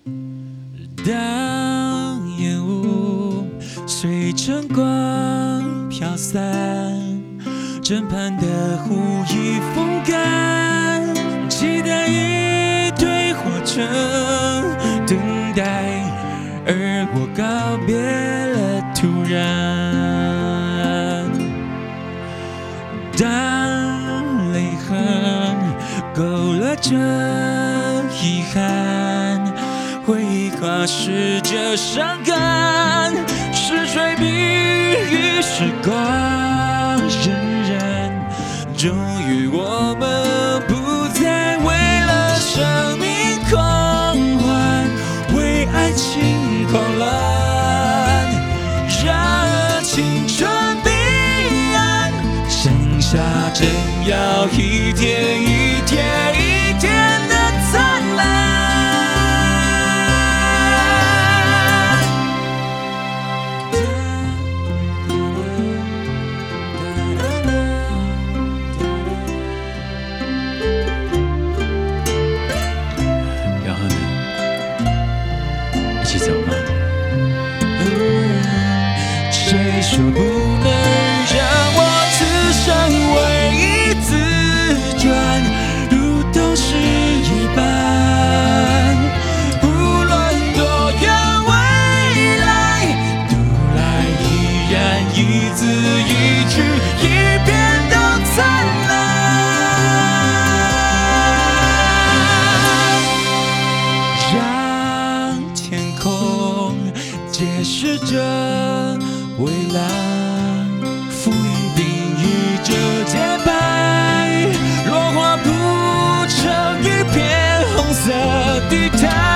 当烟雾随晨光飘散，枕畔的湖已风干，期待一堆火车等待，而我告别了突然。当泪痕勾勒着遗憾，回忆跨逝着伤感，是谁比喻时光荏苒？终于我们不再为了生命狂欢，为爱情狂乱，让青春彼岸，剩下正要一天一天一天的灿烂。要和你一起走吗？谁说不能让我此生唯一自转，如都是一般，不论多远未来，读来依然一字一句一遍都灿烂。让天空解释着蔚蓝，浮云定义着洁白，落花铺成一片红色地毯。